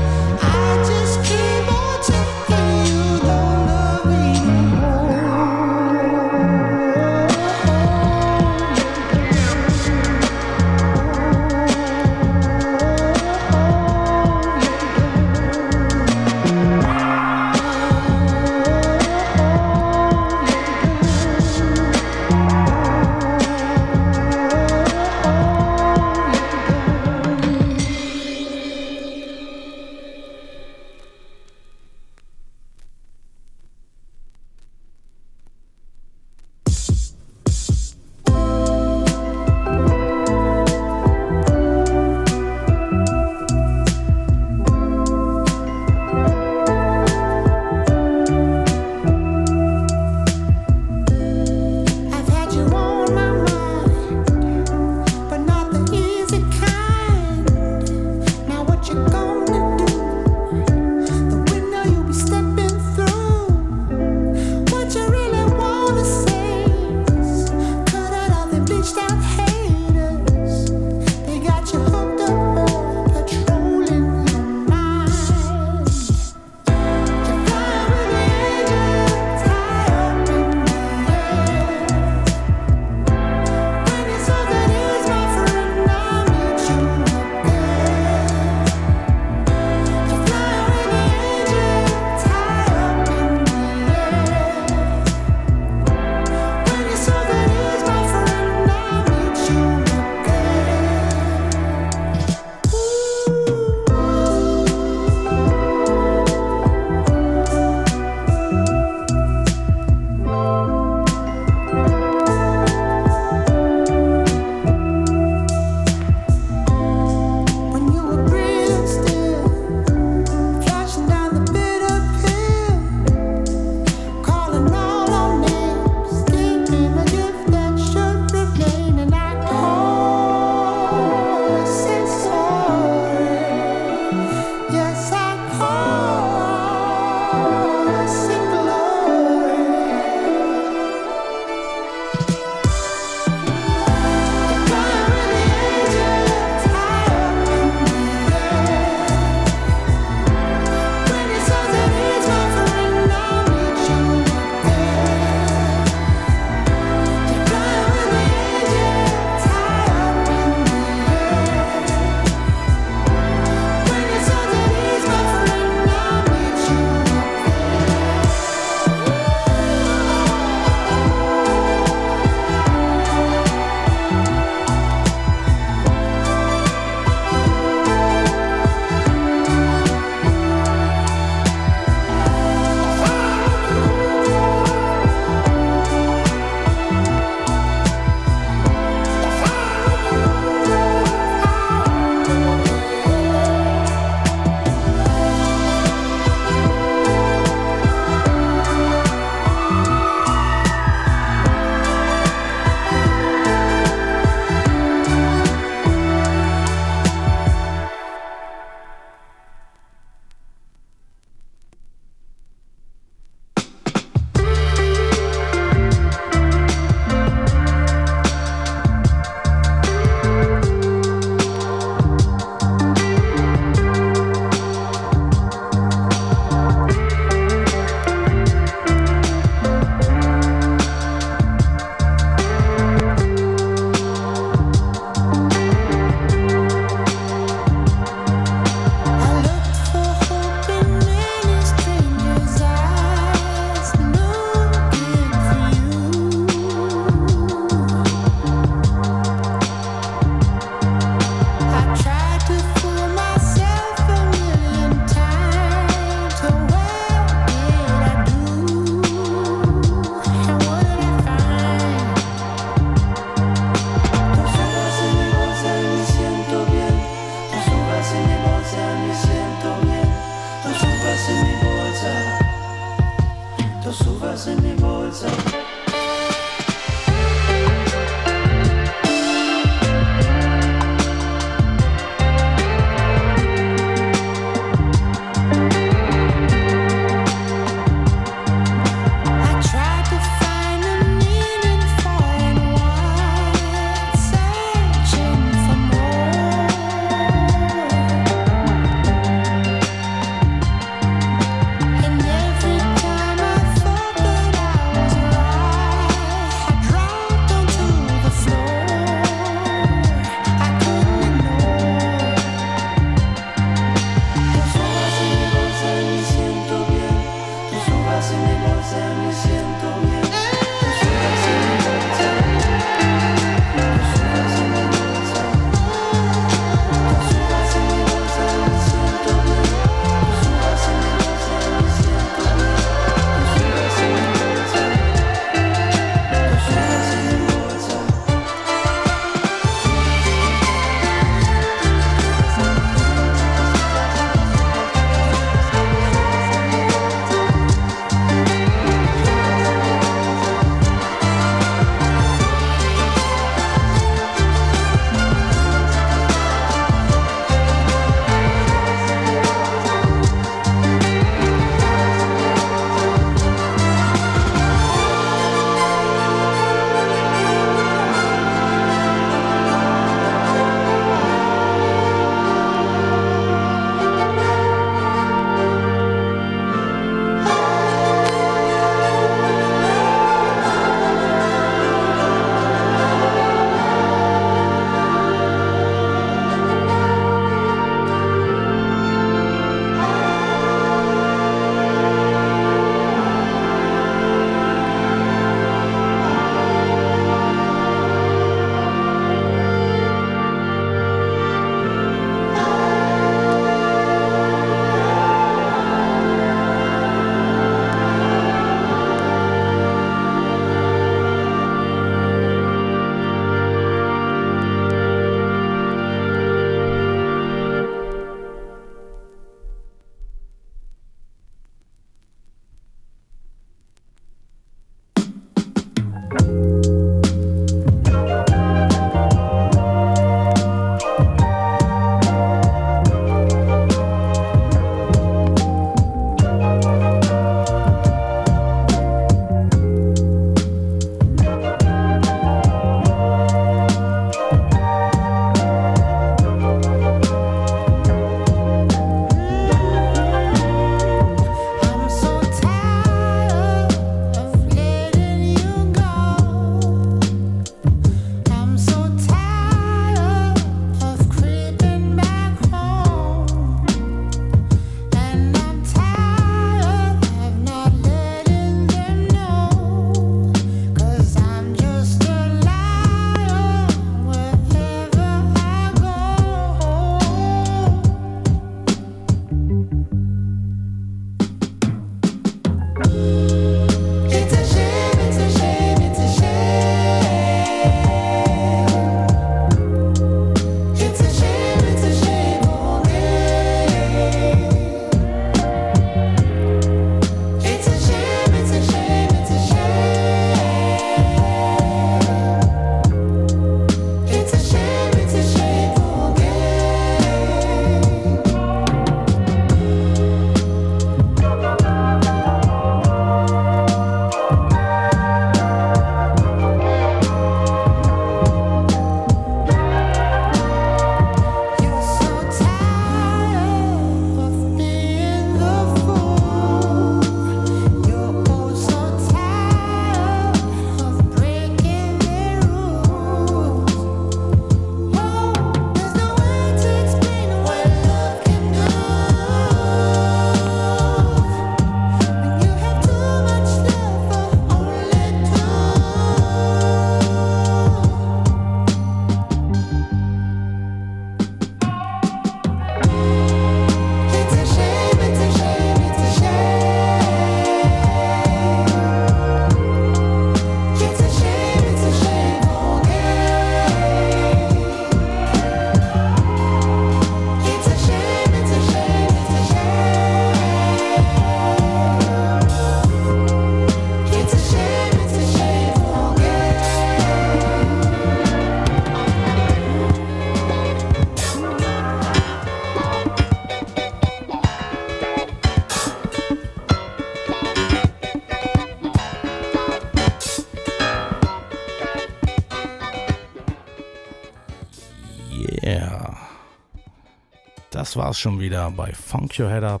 S11: Yeah. Das war's schon wieder bei Funk Your Head Up.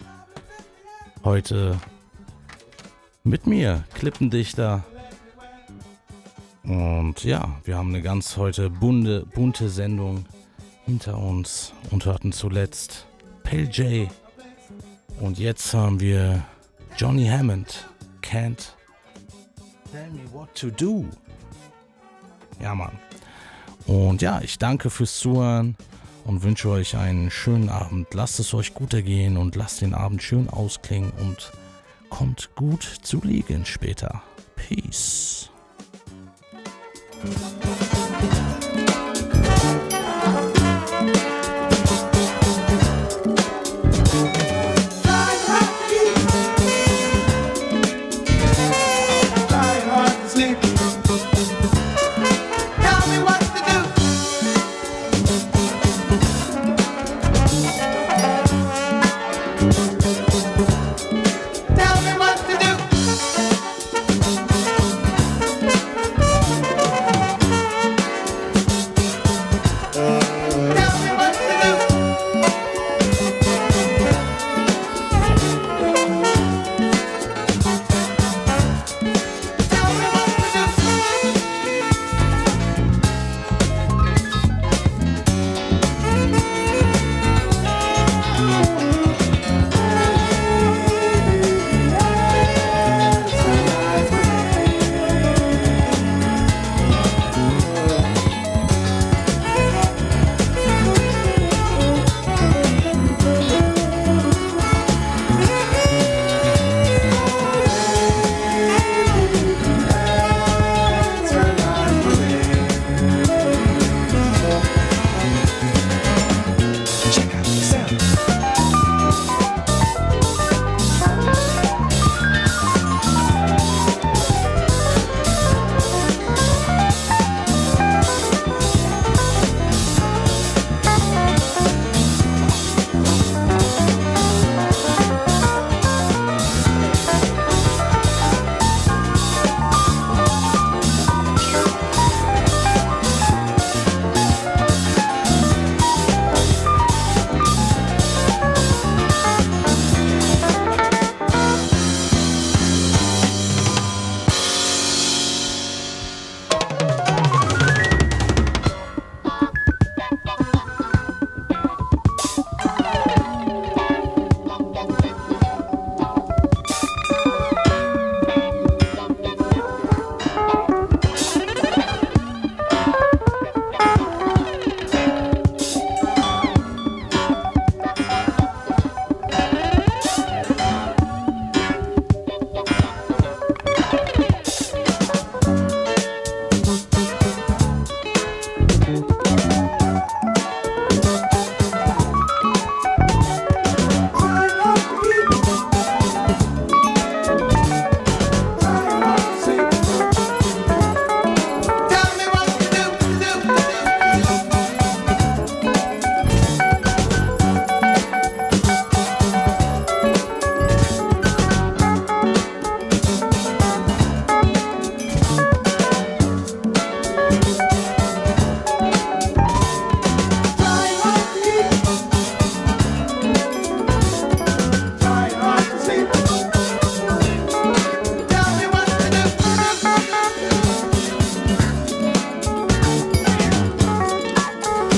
S11: Heute mit mir, Klippendichter. Und ja, wir haben eine ganz heute bunte, bunte Sendung hinter uns und hörten zuletzt Pale J. Und jetzt haben wir Johnny Hammond. Can't tell me what to do. Ja, Mann. Und ja, ich danke fürs Zuhören und wünsche euch einen schönen Abend. Lasst es euch gut ergehen und lasst den Abend schön ausklingen und kommt gut zu liegen später. Peace.